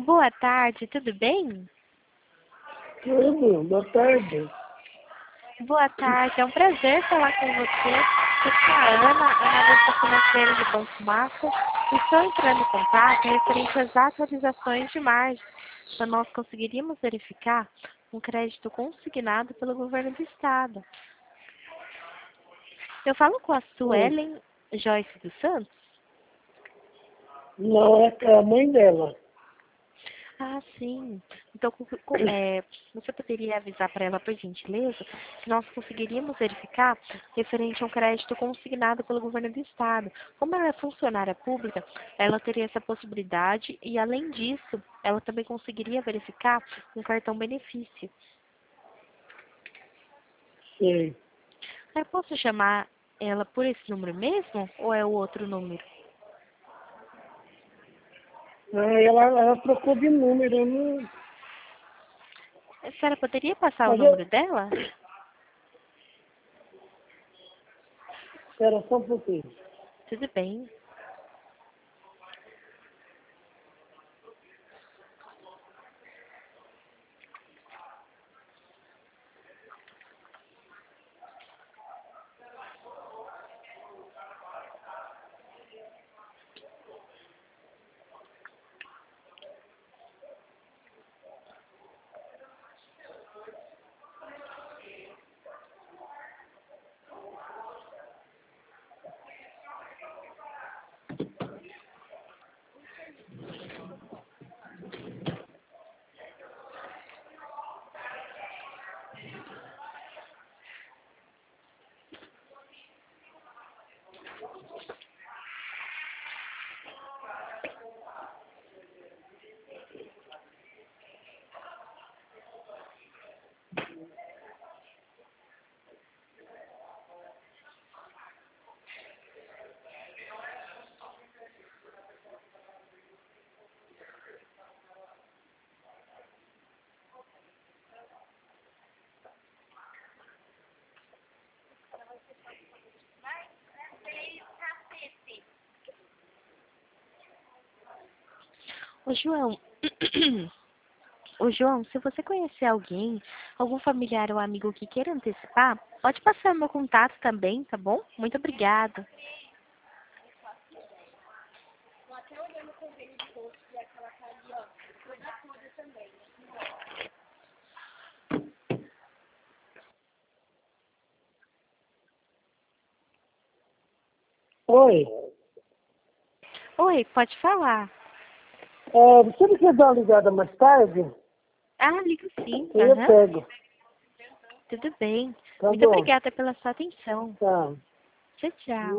Boa tarde, tudo bem? Tudo, boa tarde. Boa tarde, é um prazer falar com você. Eu sou a Ana, analista financeira de Banco Mafra, e estou entrando em contato referente às atualizações de margem, para nós conseguiríamos verificar um crédito consignado pelo governo do estado. Eu falo com a Suelen Joyce dos Santos? Não, é a mãe dela. Ah, sim. Então, você poderia avisar para ela, por gentileza, que nós conseguiríamos verificar referente a um crédito consignado pelo governo do estado. Como ela é funcionária pública, ela teria essa possibilidade e, além disso, ela também conseguiria verificar um cartão benefício. Sim. Eu posso chamar ela por esse número mesmo ou é o outro número? Ela trocou de número, eu não... A senhora poderia passar o Mas número dela? Espera só um pouquinho. Tudo bem. Ô, João, ô, João, se você conhecer alguém, algum familiar ou amigo que queira antecipar, pode passar meu contato também, tá bom? Muito obrigada. Oi. Oi, pode falar. Você não quer dar uma ligada mais tarde? Ah, ligo sim. Eu Aham, pego. tudo bem. Tá Muito bom. obrigada pela sua atenção. Tá. Tchau, tchau.